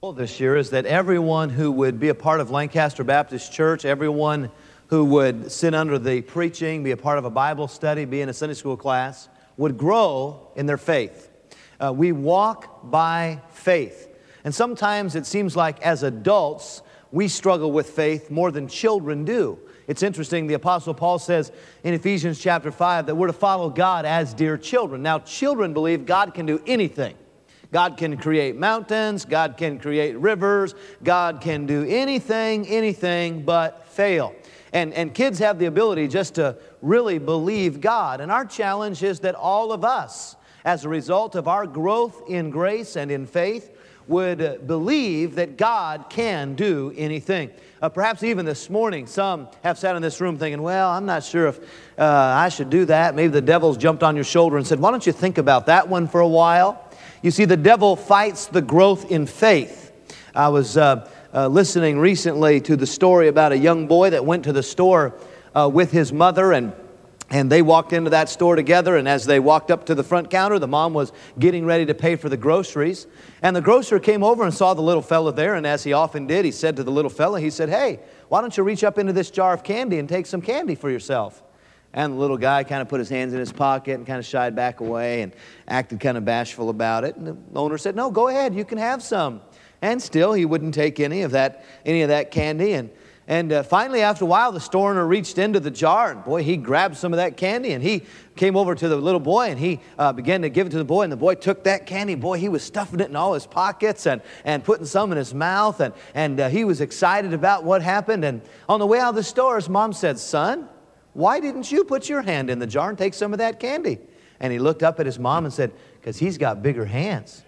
This year is that everyone who would be a part of Lancaster Baptist Church, everyone who would sit under the preaching, be a part of a Bible study, be in a Sunday school class, would grow in their faith. We walk by faith. And sometimes it seems like as adults, we struggle with faith more than children do. It's interesting, the Apostle Paul says in Ephesians chapter 5 that we're to follow God as dear children. Now, children believe God can do anything. God can create mountains, God can create rivers, God can do anything but fail. And kids have the ability just to really believe God. And our challenge is that all of us, as a result of our growth in grace and in faith, would believe that God can do anything. Perhaps even this morning, some have sat in this room thinking, well, I'm not sure if I should do that. Maybe the devil's jumped on your shoulder and said, why don't you think about that one for a while? You see, the devil fights the growth in faith. I was listening recently to the story about a young boy that went to the store with his mother, and they walked into that store together, and as they walked up to the front counter, the mom was getting ready to pay for the groceries. And the grocer came over and saw the little fella there, and as he often did, he said to the little fella, he said, hey, why don't you reach up into this jar of candy and take some candy for yourself? And the little guy kind of put his hands in his pocket and kind of shied back away and acted kind of bashful about it. And the owner said, no, go ahead, you can have some. And still, he wouldn't take any of that candy. And finally, after a while, the store owner reached into the jar, and boy, he grabbed some of that candy, and he came over to the little boy, and he began to give it to the boy, and the boy took that candy. Boy, he was stuffing it in all his pockets and putting some in his mouth, and he was excited about what happened. And on the way out of the store, his mom said, son, why didn't you put your hand in the jar and take some of that candy? And he looked up at his mom and said, because he's got bigger hands.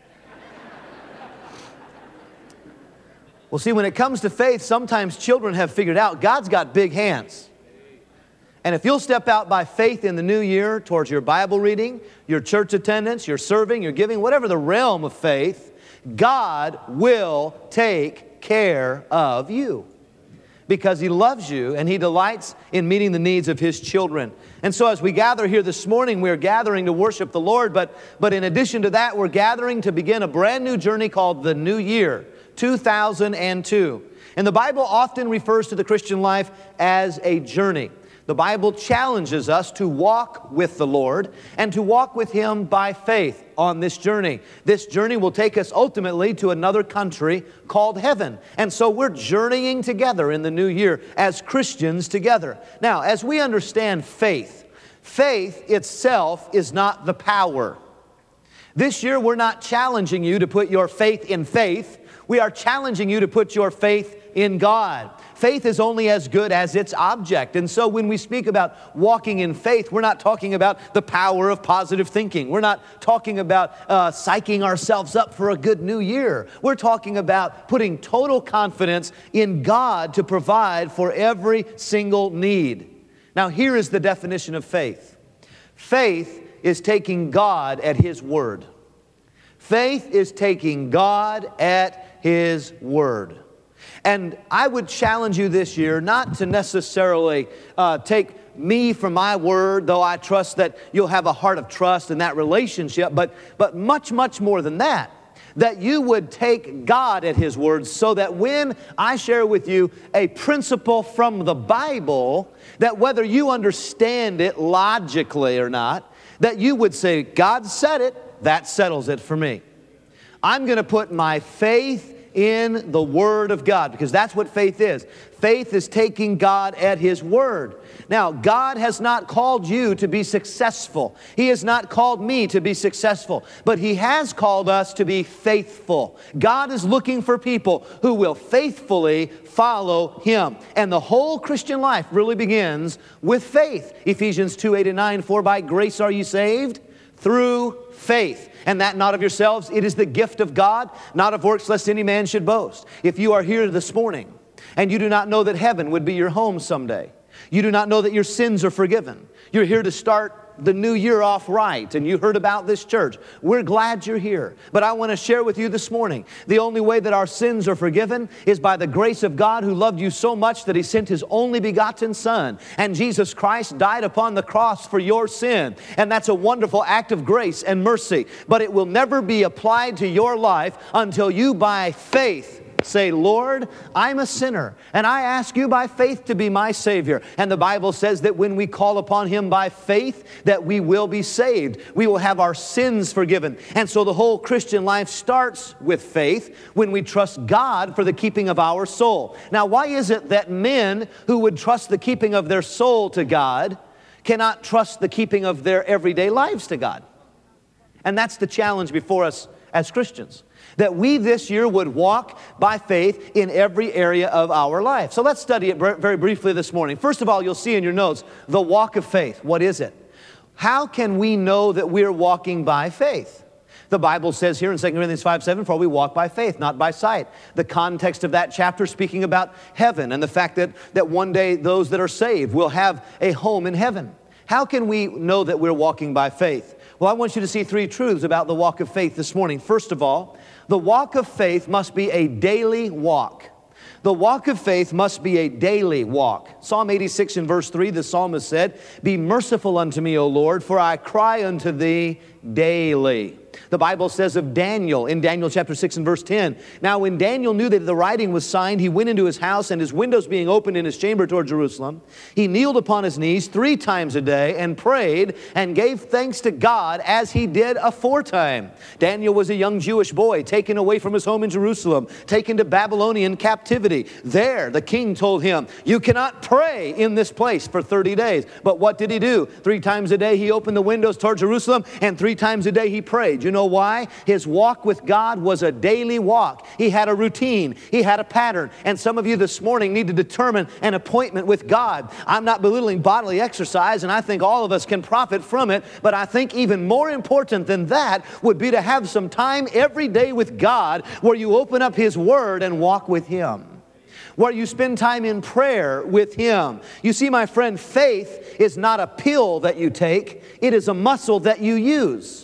Well, see, when it comes to faith, sometimes children have figured out God's got big hands. And if you'll step out by faith in the new year towards your Bible reading, your church attendance, your serving, your giving, whatever the realm of faith, God will take care of you. Because He loves you and He delights in meeting the needs of His children. And so as we gather here this morning, we're gathering to worship the Lord, but in addition to that, we're gathering to begin a brand new journey called the New Year, 2002. And the Bible often refers to the Christian life as a journey. The Bible challenges us to walk with the Lord and to walk with Him by faith on this journey. This journey will take us ultimately to another country called heaven. And so we're journeying together in the new year as Christians together. Now, as we understand faith, faith itself is not the power. This year, we're not challenging you to put your faith in faith. We are challenging you to put your faith in God. Faith is only as good as its object. And so when we speak about walking in faith, we're not talking about the power of positive thinking. We're not talking about psyching ourselves up for a good new year. We're talking about putting total confidence in God to provide for every single need. Now, here is the definition of faith. Faith is taking God at His word. Faith is taking God at His word. And I would challenge you this year not to necessarily take me for my word, though I trust that you'll have a heart of trust in that relationship, but much, much more than that. That you would take God at His word so that when I share with you a principle from the Bible, that whether you understand it logically or not, that you would say, God said it, that settles it for me. I'm going to put my faith in the Word of God, because that's what faith is. Faith is taking God at His word. Now, God has not called you to be successful. He has not called me to be successful, but He has called us to be faithful. God is looking for people who will faithfully follow Him. And the whole Christian life really begins with faith. Ephesians 2:8-9, for by grace are you saved through faith. And that not of yourselves, it is the gift of God, not of works, lest any man should boast. If you are here this morning and you do not know that heaven would be your home someday, you do not know that your sins are forgiven, you're here to start the new year off right and you heard about this church, we're glad you're here. But I want to share with you this morning, the only way that our sins are forgiven is by the grace of God who loved you so much that He sent His only begotten Son. And Jesus Christ died upon the cross for your sin. And that's a wonderful act of grace and mercy. But it will never be applied to your life until you by faith say, Lord, I'm a sinner, and I ask you by faith to be my Savior. And the Bible says that when we call upon Him by faith, that we will be saved. We will have our sins forgiven. And so the whole Christian life starts with faith when we trust God for the keeping of our soul. Now, why is it that men who would trust the keeping of their soul to God cannot trust the keeping of their everyday lives to God? And that's the challenge before us as Christians, that we this year would walk by faith in every area of our life. So let's study it very briefly this morning. First of all, you'll see in your notes, the walk of faith. What is it? How can we know that we're walking by faith? The Bible says here in 2 Corinthians 5:7, for we walk by faith, not by sight. The context of that chapter speaking about heaven and the fact that one day those that are saved will have a home in heaven. How can we know that we're walking by faith? Well, I want you to see three truths about the walk of faith this morning. First of all, the walk of faith must be a daily walk. The walk of faith must be a daily walk. Psalm 86 in verse 3, the psalmist said, be merciful unto me, O Lord, for I cry unto thee daily. The Bible says of Daniel in Daniel chapter 6 and verse 10, now when Daniel knew that the writing was signed, he went into his house, and his windows being opened in his chamber toward Jerusalem, he kneeled upon his knees 3 times a day and prayed and gave thanks to God as he did aforetime. Daniel was a young Jewish boy taken away from his home in Jerusalem, taken to Babylonian captivity. There the king told him, you cannot pray in this place for 30 days. But what did he do? 3 times a day he opened the windows toward Jerusalem, and 3 times a day he prayed. You know why? His walk with God was a daily walk. He had a routine. He had a pattern. And some of you this morning need to determine an appointment with God. I'm not belittling bodily exercise, and I think all of us can profit from it, but I think even more important than that would be to have some time every day with God where you open up His Word and walk with Him, where you spend time in prayer with Him. You see, my friend, faith is not a pill that you take. It is a muscle that you use.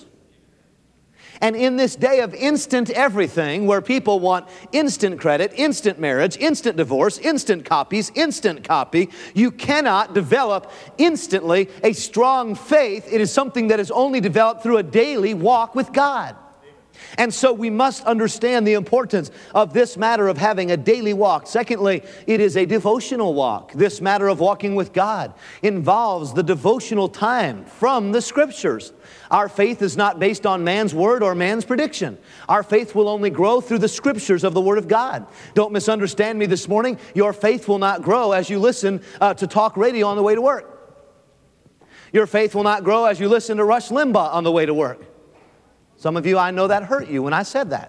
And in this day of instant everything, where people want instant credit, instant marriage, instant divorce, instant copies, instant copy, you cannot develop instantly a strong faith. It is something that is only developed through a daily walk with God. And so we must understand the importance of this matter of having a daily walk. Secondly, it is a devotional walk. This matter of walking with God involves the devotional time from the Scriptures. Our faith is not based on man's word or man's prediction. Our faith will only grow through the Scriptures of the Word of God. Don't misunderstand me this morning. Your faith will not grow as you listen to talk radio on the way to work. Your faith will not grow as you listen to Rush Limbaugh on the way to work. Some of you, I know that hurt you when I said that.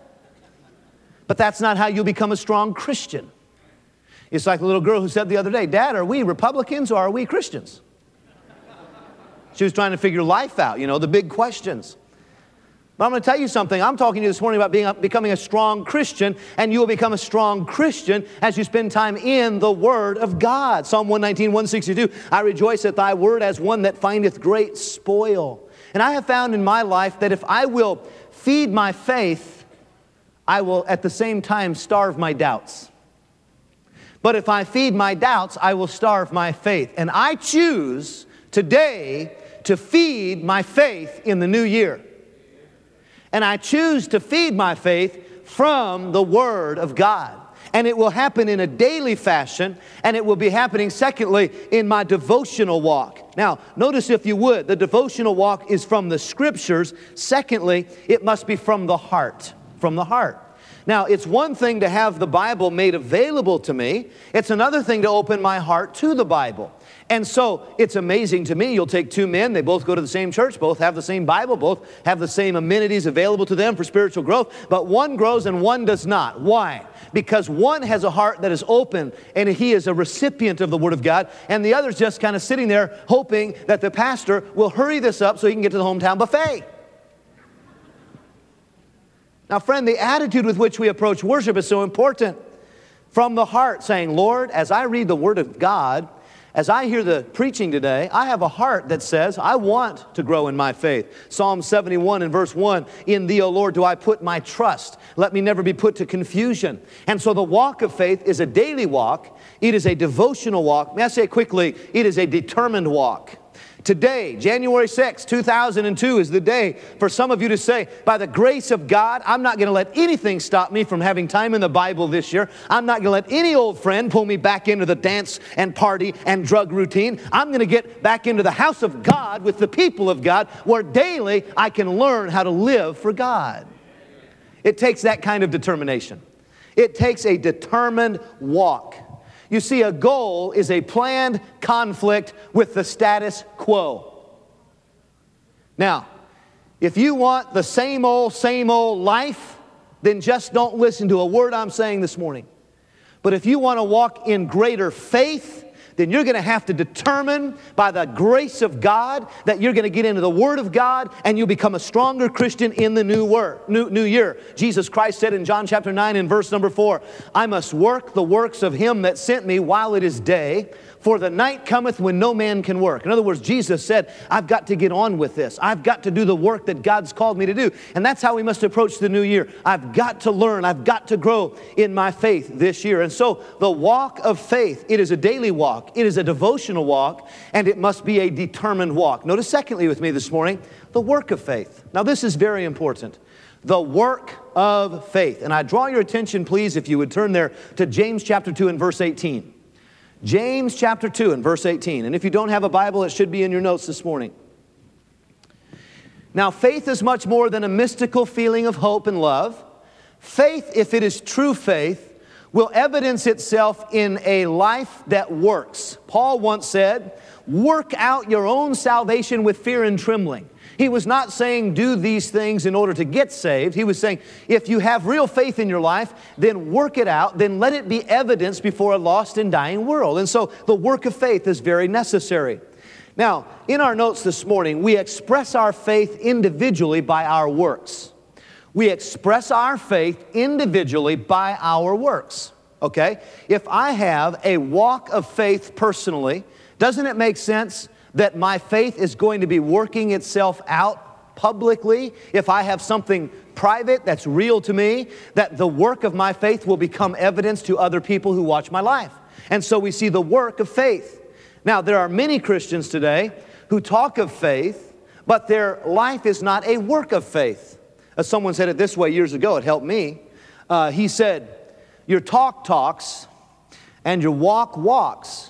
But that's not how you become a strong Christian. It's like the little girl who said the other day, Dad, are we Republicans or are we Christians? She was trying to figure life out, the big questions. But I'm going to tell you something. I'm talking to you this morning about becoming a strong Christian, and you will become a strong Christian as you spend time in the Word of God. Psalm 119, 162, I rejoice at thy word as one that findeth great spoil. And I have found in my life that if I will feed my faith, I will at the same time starve my doubts. But if I feed my doubts, I will starve my faith. And I choose today to feed my faith in the new year. And I choose to feed my faith from the Word of God. And it will happen in a daily fashion, and it will be happening, secondly, in my devotional walk. Now, notice if you would, the devotional walk is from the Scriptures. Secondly, it must be from the heart, from the heart. Now, it's one thing to have the Bible made available to me. It's another thing to open my heart to the Bible. And so it's amazing to me. You'll take 2 men, they both go to the same church, both have the same Bible, both have the same amenities available to them for spiritual growth, but one grows and one does not. Why? Because one has a heart that is open and he is a recipient of the Word of God, and the other's just kind of sitting there hoping that the pastor will hurry this up so he can get to the hometown buffet. Now, friend, the attitude with which we approach worship is so important. From the heart, saying, Lord, as I read the Word of God, as I hear the preaching today, I have a heart that says, I want to grow in my faith. Psalm 71 and verse 1, in Thee, O Lord, do I put my trust. Let me never be put to confusion. And so the walk of faith is a daily walk. It is a devotional walk. May I say quickly, it is a determined walk. Today, January 6, 2002 is the day for some of you to say, by the grace of God, I'm not going to let anything stop me from having time in the Bible this year. I'm not going to let any old friend pull me back into the dance and party and drug routine. I'm going to get back into the house of God with the people of God, where daily I can learn how to live for God. It takes that kind of determination. It takes a determined walk. You see, a goal is a planned conflict with the status quo. Now, if you want the same old life, then just don't listen to a word I'm saying this morning. But if you want to walk in greater faith, then you're going to have to determine by the grace of God that you're going to get into the Word of God and you'll become a stronger Christian in the new year. Jesus Christ said in John chapter 9 and verse number 4, I must work the works of Him that sent me while it is day, for the night cometh when no man can work. In other words, Jesus said, I've got to get on with this. I've got to do the work that God's called me to do. And that's how we must approach the new year. I've got to learn. I've got to grow in my faith this year. And so the walk of faith, it is a daily walk. It is a devotional walk, and it must be a determined walk. Notice secondly with me this morning, the work of faith. Now this is very important. The work of faith. And I draw your attention, please, if you would turn there to James chapter 2 and verse 18. James chapter 2 and verse 18. And if you don't have a Bible, it should be in your notes this morning. Now, faith is much more than a mystical feeling of hope and love. Faith, if it is true faith, will evidence itself in a life that works. Paul once said, work out your own salvation with fear and trembling. He was not saying do these things in order to get saved. He was saying if you have real faith in your life, then work it out, then let it be evidenced before a lost and dying world. And so the work of faith is very necessary. Now, in our notes this morning, we express our faith individually by our works. We express our faith individually by our works. Okay? If I have a walk of faith personally, doesn't it make sense that my faith is going to be working itself out publicly? If I have something private that's real to me, that the work of my faith will become evidence to other people who watch my life. And so we see the work of faith. Now, there are many Christians today who talk of faith, but their life is not a work of faith. As someone said it this way years ago, it helped me. He said, your talk talks and your walk walks,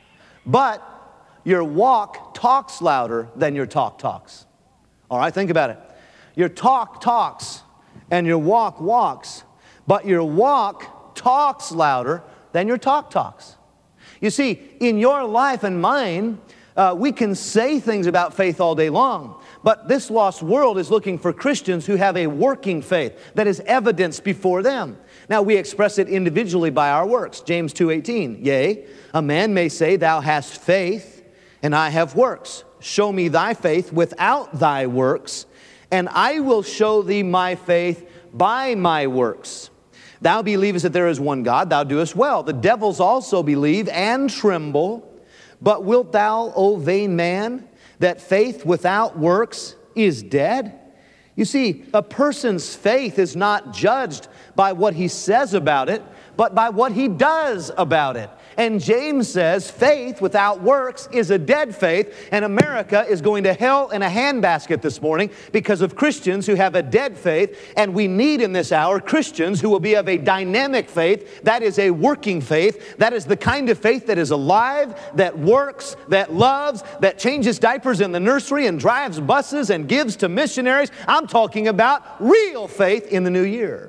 but your walk talks louder than your talk talks. All right, think about it. Your talk talks and your walk walks, but your walk talks louder than your talk talks. You see, in your life and mine, we can say things about faith all day long, but this lost world is looking for Christians who have a working faith that is evidenced before them. Now, we express it individually by our works. James 2:18, yea, a man may say, thou hast faith, and I have works. Show me thy faith without thy works, and I will show thee my faith by my works. Thou believest that there is one God, thou doest well. The devils also believe and tremble. But wilt thou, O vain man, that faith without works is dead? You see, a person's faith is not judged by what he says about it, but by what he does about it. And James says faith without works is a dead faith, and America is going to hell in a handbasket this morning because of Christians who have a dead faith, and we need in this hour Christians who will be of a dynamic faith, that is a working faith, that is the kind of faith that is alive, that works, that loves, that changes diapers in the nursery and drives buses and gives to missionaries. I'm talking about real faith in the new year.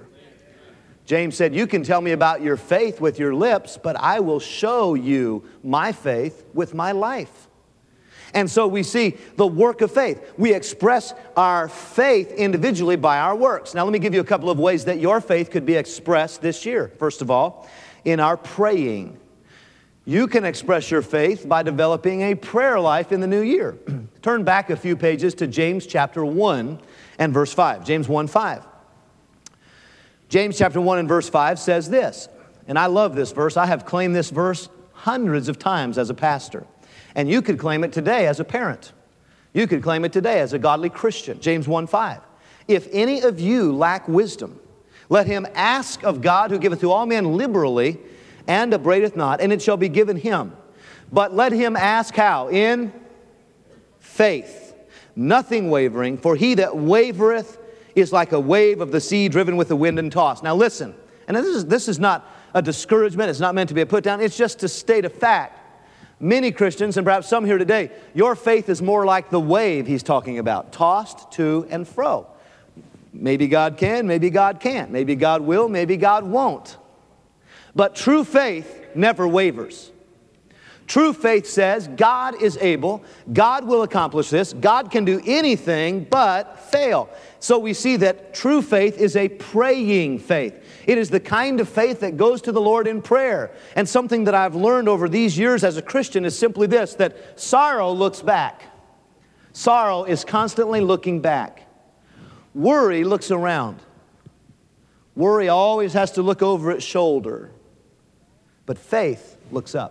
James said, you can tell me about your faith with your lips, but I will show you my faith with my life. And so we see the work of faith. We express our faith individually by our works. Now let me give you a couple of ways that your faith could be expressed this year. First of all, in our praying. You can express your faith by developing a prayer life in the new year. Turn back a few pages to James chapter 1 and verse 5. James 1:5. James chapter 1 and verse 5 says this, and I love this verse. I have claimed this verse hundreds of times as a pastor. And you could claim it today as a parent. You could claim it today as a godly Christian. James 1:5. If any of you lack wisdom, let him ask of God who giveth to all men liberally and upbraideth not, and it shall be given him. But let him ask how? In faith, nothing wavering, for he that wavereth is like a wave of the sea driven with the wind and tossed. Now listen, and this is not a discouragement, it's not meant to be a put down, it's just to state a fact. Many Christians, and perhaps some here today, your faith is more like the wave he's talking about, tossed to and fro. Maybe God can, maybe God can't. Maybe God will, maybe God won't. But true faith never wavers. True faith says God is able, God will accomplish this, God can do anything but fail. So we see that true faith is a praying faith. It is the kind of faith that goes to the Lord in prayer. And something that I've learned over these years as a Christian is simply this, that sorrow looks back. Sorrow is constantly looking back. Worry looks around. Worry always has to look over its shoulder. But faith looks up.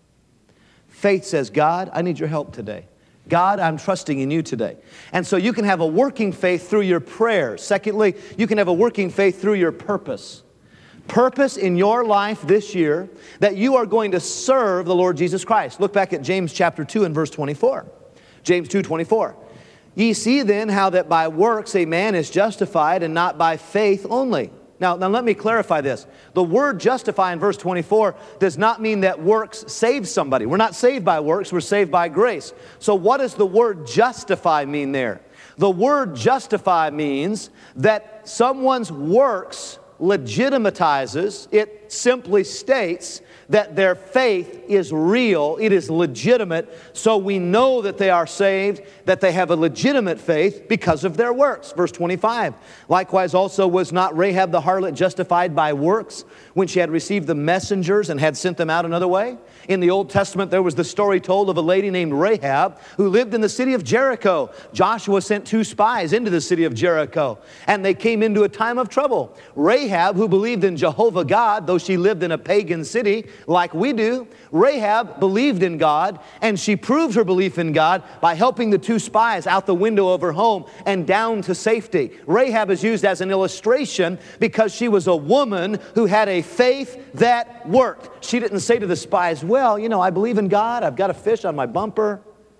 Faith says, God, I need your help today. God, I'm trusting in you today. And so you can have a working faith through your prayers. Secondly, you can have a working faith through your purpose. Purpose in your life this year that you are going to serve the Lord Jesus Christ. Look back at James chapter 2 and verse 24. James 2:24. Ye see then how that by works a man is justified and not by faith only. Now let me clarify this. The word justify in verse 24 does not mean that works save somebody. We're not saved by works, we're saved by grace. So what does the word justify mean there? The word justify means that someone's works legitimatizes, it simply states that their faith is real, it is legitimate, so we know that they are saved, that they have a legitimate faith because of their works. Verse 25, likewise also was not Rahab the harlot justified by works when she had received the messengers and had sent them out another way? In the Old Testament, there was the story told of a lady named Rahab who lived in the city of Jericho. Joshua sent 2 spies into the city of Jericho, and they came into a time of trouble. Rahab, who believed in Jehovah God, though she lived in a pagan city like we do, Rahab believed in God, and she proved her belief in God by helping the 2 spies out the window of her home and down to safety. Rahab is used as an illustration because she was a woman who had a faith that worked. She didn't say to the spies, well, you know, I believe in God, I've got a fish on my bumper,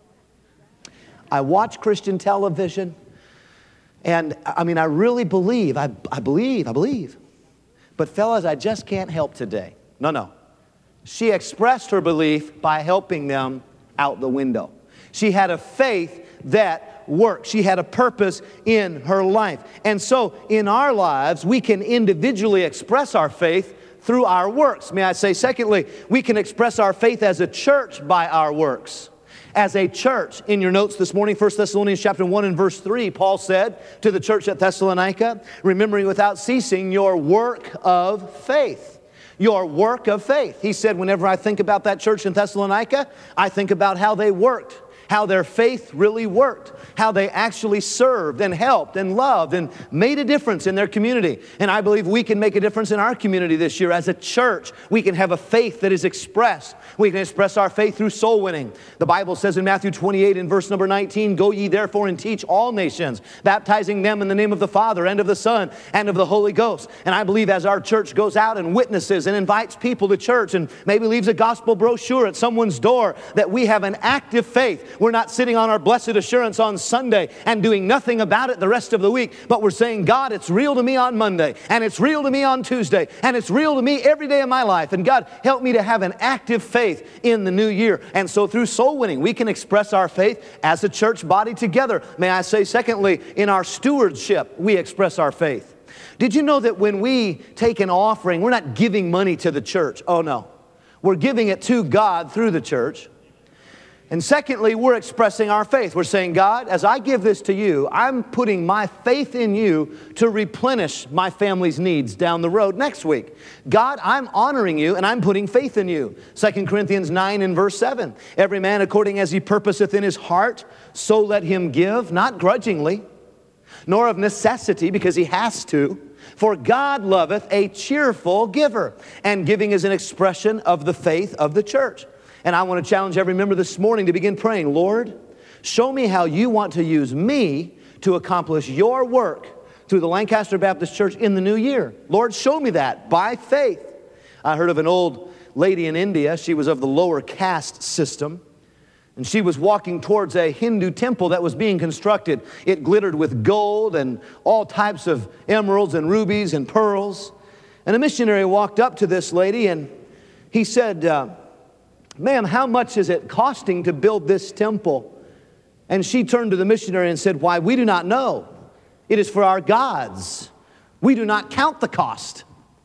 I watch Christian television, and I mean, I really believe, I believe. But fellas, I just can't help today. No. She expressed her belief by helping them out the window. She had a faith that worked. She had a purpose in her life. And so in our lives, we can individually express our faith through our works. May I say, secondly, we can express our faith as a church by our works. As a church, in your notes this morning, 1 Thessalonians chapter 1 and verse 3, Paul said to the church at Thessalonica, remembering without ceasing your work of faith. Your work of faith. He said, whenever I think about that church in Thessalonica, I think about how they worked, how their faith really worked, how they actually served and helped and loved and made a difference in their community. And I believe we can make a difference in our community this year. As a church, we can have a faith that is expressed. We can express our faith through soul winning. The Bible says in Matthew 28 and verse number 19, go ye therefore and teach all nations, baptizing them in the name of the Father and of the Son and of the Holy Ghost. And I believe as our church goes out and witnesses and invites people to church and maybe leaves a gospel brochure at someone's door, that we have an active faith. We're not sitting on our blessed assurance on Sunday and doing nothing about it the rest of the week, but we're saying, God, it's real to me on Monday, and it's real to me on Tuesday, and it's real to me every day of my life. And God, help me to have an active faith in the new year. And so through soul winning, we can express our faith as a church body together. May I say, secondly, in our stewardship, we express our faith. Did you know that when we take an offering, we're not giving money to the church? Oh, no. We're giving it to God through the church. And secondly, we're expressing our faith. We're saying, God, as I give this to you, I'm putting my faith in you to replenish my family's needs down the road next week. God, I'm honoring you and I'm putting faith in you. 2 Corinthians 9 and verse 7. Every man according as he purposeth in his heart, so let him give, not grudgingly, nor of necessity because he has to, For God loveth a cheerful giver. And giving is an expression of the faith of the church. And I want to challenge every member this morning to begin praying, Lord, show me how you want to use me to accomplish your work through the Lancaster Baptist Church in the new year. Lord, show me that by faith. I heard of an old lady in India. She was of the lower caste system. And she was walking towards a Hindu temple that was being constructed. It glittered with gold and all types of emeralds and rubies and pearls. And a missionary walked up to this lady and he said, ma'am, how much is it costing to build this temple? And she turned to the missionary and said, why, we do not know. It is for our gods. We do not count the cost.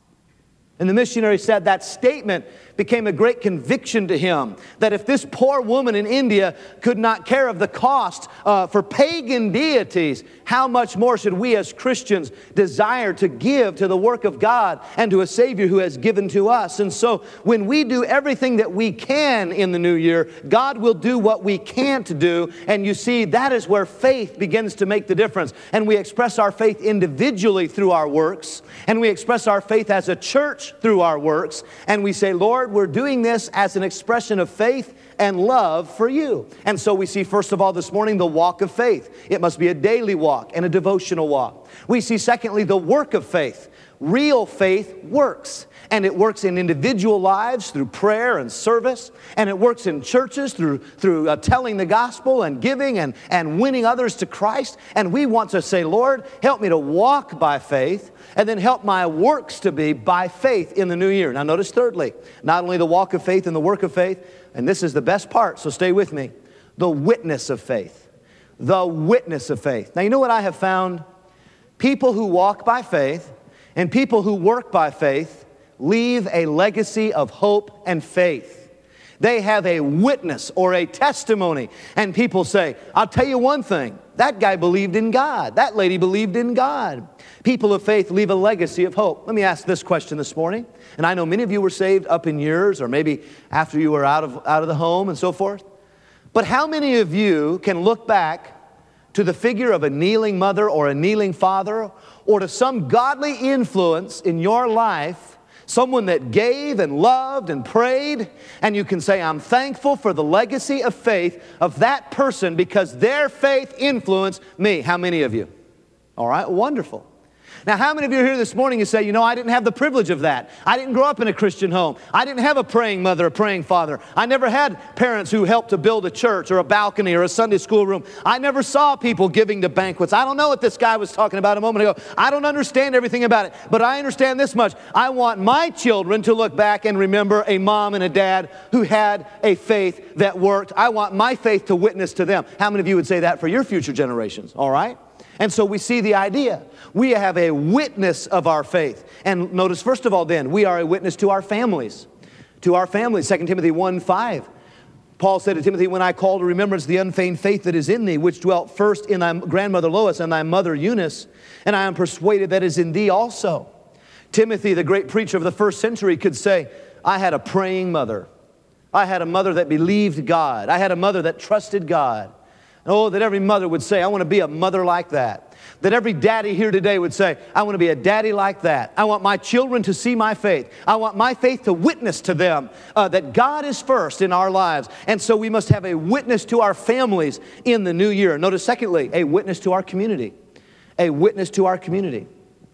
And the missionary said that statement became a great conviction to him, that if this poor woman in India could not care of the cost for pagan deities, how much more should we as Christians desire to give to the work of God and to a Savior who has given to us? And so when we do everything that we can in the new year, God will do what we can't do. And you see, that is where faith begins to make the difference. And we express our faith individually through our works, and we express our faith as a church through our works, and we say, Lord, we're doing this as an expression of faith and love for you. And so we see, first of all, this morning, the walk of faith. It must be a daily walk and a devotional walk. We see, secondly, the work of faith. Real faith works. And it works in individual lives through prayer and service. And it works in churches through telling the gospel and giving and winning others to Christ. And we want to say, Lord, help me to walk by faith, and then help my works to be by faith in the new year. Now notice thirdly, not only the walk of faith and the work of faith, and this is the best part, so stay with me, the witness of faith. The witness of faith. Now you know what I have found? People who walk by faith and people who work by faith leave a legacy of hope and faith. They have a witness or a testimony. And people say, I'll tell you one thing, that guy believed in God. That lady believed in God. People of faith leave a legacy of hope. Let me ask this question this morning. And I know many of you were saved up in years, or maybe after you were out of the home and so forth. But how many of you can look back to the figure of a kneeling mother or a kneeling father, or to some godly influence in your life, someone that gave and loved and prayed, and you can say, I'm thankful for the legacy of faith of that person because their faith influenced me? How many of you? All right, wonderful. Now, how many of you are here this morning and say, you know, I didn't have the privilege of that. I didn't grow up in a Christian home. I didn't have a praying mother, a praying father. I never had parents who helped to build a church or a balcony or a Sunday school room. I never saw people giving to banquets. I don't know what this guy was talking about a moment ago. I don't understand everything about it, but I understand this much. I want my children to look back and remember a mom and a dad who had a faith that worked. I want my faith to witness to them. How many of you would say that for your future generations? All right? And so we see the idea. We have a witness of our faith. And notice, first of all, then, we are a witness to our families. To our families. 2 Timothy 1:5. Paul said to Timothy, when I call to remembrance the unfeigned faith that is in thee, which dwelt first in thy grandmother Lois and thy mother Eunice, and I am persuaded that is in thee also. Timothy, the great preacher of the first century, could say, I had a praying mother. I had a mother that believed God. I had a mother that trusted God. Oh, that every mother would say, I want to be a mother like that. That every daddy here today would say, I want to be a daddy like that. I want my children to see my faith. I want my faith to witness to them that God is first in our lives. And so we must have a witness to our families in the new year. Notice, secondly, a witness to our community. A witness to our community.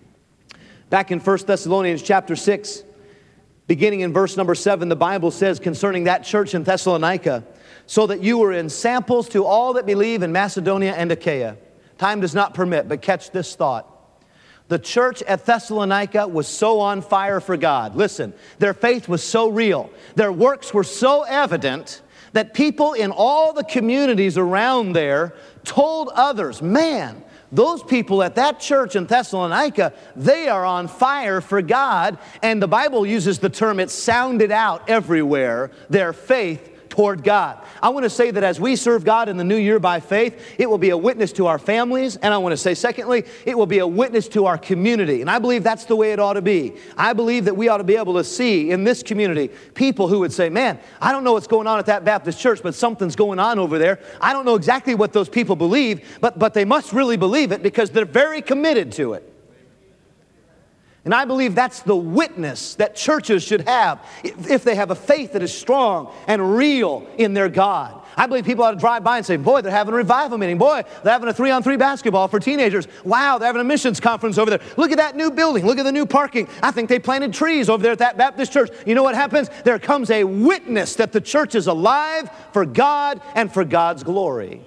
Back in 1 Thessalonians chapter 6, beginning in verse number 7, the Bible says concerning that church in Thessalonica, so that you were in samples to all that believe in Macedonia and Achaia. Time does not permit, but catch this thought. The church at Thessalonica was so on fire for God. Listen, their faith was so real. Their works were so evident that people in all the communities around there told others, man, those people at that church in Thessalonica, they are on fire for God. And the Bible uses the term, it sounded out everywhere, their faith toward God. I want to say that as we serve God in the new year by faith, it will be a witness to our families. And I want to say, secondly, it will be a witness to our community. And I believe that's the way it ought to be. I believe that we ought to be able to see in this community people who would say, man, I don't know what's going on at that Baptist church, but something's going on over there. I don't know exactly what those people believe, but they must really believe it because they're very committed to it. And I believe that's the witness that churches should have if they have a faith that is strong and real in their God. I believe people ought to drive by and say, boy, they're having a revival meeting. Boy, they're having a 3-on-3 basketball for teenagers. Wow, they're having a missions conference over there. Look at that new building. Look at the new parking. I think they planted trees over there at that Baptist church. You know what happens? There comes a witness that the church is alive for God and for God's glory.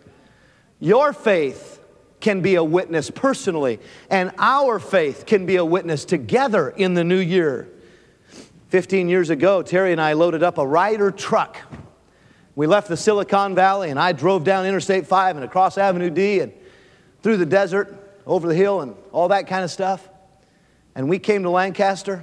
Your faith can be a witness personally, and our faith can be a witness together in the new year. 15 years ago, Terry and I loaded up a Ryder truck. We left the Silicon Valley, and I drove down Interstate 5 and across Avenue D and through the desert, over the hill, and all that kind of stuff. And we came to Lancaster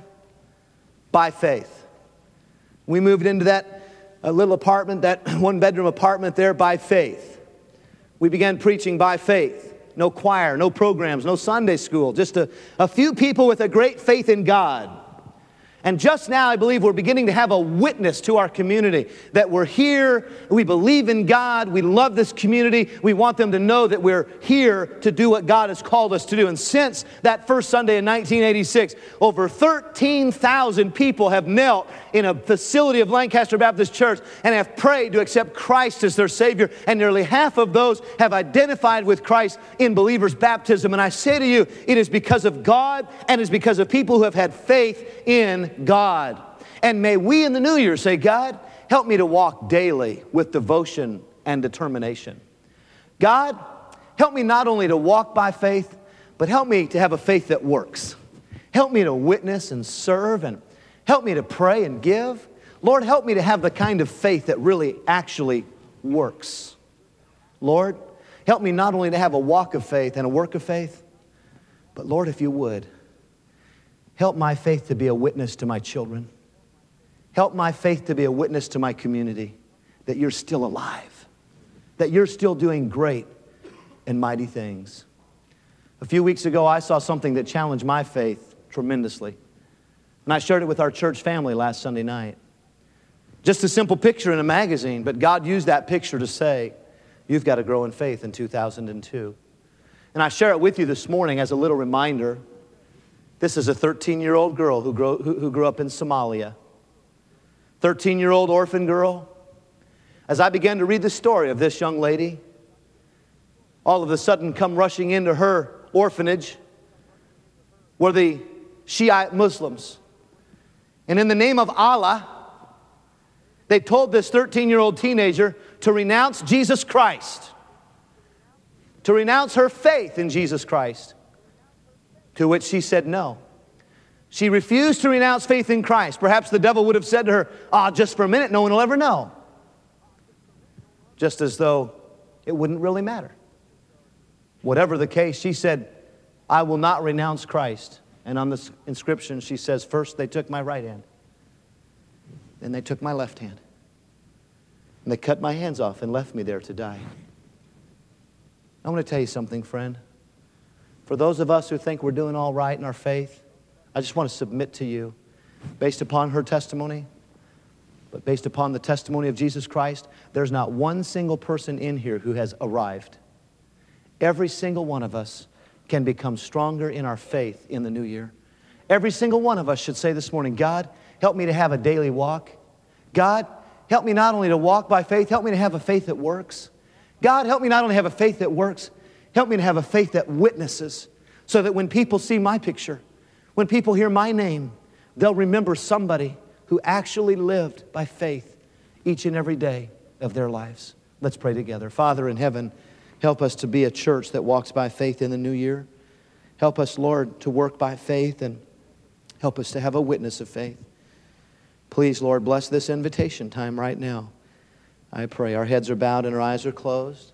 by faith. We moved into that little apartment, that one-bedroom apartment there by faith. We began preaching by faith. No choir, no programs, no Sunday school, just a few people with a great faith in God. And just now, I believe we're beginning to have a witness to our community that we're here, we believe in God, we love this community, we want them to know that we're here to do what God has called us to do. And since that first Sunday in 1986, over 13,000 people have knelt in a facility of Lancaster Baptist Church and have prayed to accept Christ as their Savior. And nearly half of those have identified with Christ in believers' baptism. And I say to you, it is because of God and it's because of people who have had faith in God. And may we in the new year say, God, help me to walk daily with devotion and determination. God, help me not only to walk by faith, but help me to have a faith that works. Help me to witness and serve, and help me to pray and give. Lord, help me to have the kind of faith that really actually works. Lord, help me not only to have a walk of faith and a work of faith, but Lord, if you would, help my faith to be a witness to my children. Help my faith to be a witness to my community that you're still alive, that you're still doing great and mighty things. A few weeks ago, I saw something that challenged my faith tremendously. And I shared it with our church family last Sunday night. Just a simple picture in a magazine, but God used that picture to say, you've got to grow in faith in 2002. And I share it with you this morning as a little reminder. This is a 13-year-old girl who grew up in Somalia. 13-year-old orphan girl. As I began to read the story of this young lady, all of a sudden come rushing into her orphanage were the Shiite Muslims. And in the name of Allah, they told this 13-year-old teenager to renounce Jesus Christ, to renounce her faith in Jesus Christ. To which she said no. She refused to renounce faith in Christ. Perhaps the devil would have said to her, just for a minute, no one will ever know. Just as though it wouldn't really matter. Whatever the case, she said, I will not renounce Christ. And on this inscription, she says, first they took my right hand. Then they took my left hand. And they cut my hands off and left me there to die. I want to tell you something, friend. For those of us who think we're doing all right in our faith, I just want to submit to you, based upon her testimony, but based upon the testimony of Jesus Christ, there's not one single person in here who has arrived. Every single one of us can become stronger in our faith in the new year. Every single one of us should say this morning, God, help me to have a daily walk. God, help me not only to walk by faith, help me to have a faith that works. God, help me not only have a faith that works, help me to have a faith that witnesses, so that when people see my picture, when people hear my name, they'll remember somebody who actually lived by faith each and every day of their lives. Let's pray together. Father in heaven, help us to be a church that walks by faith in the new year. Help us, Lord, to work by faith, and help us to have a witness of faith. Please, Lord, bless this invitation time right now. I pray our heads are bowed and our eyes are closed.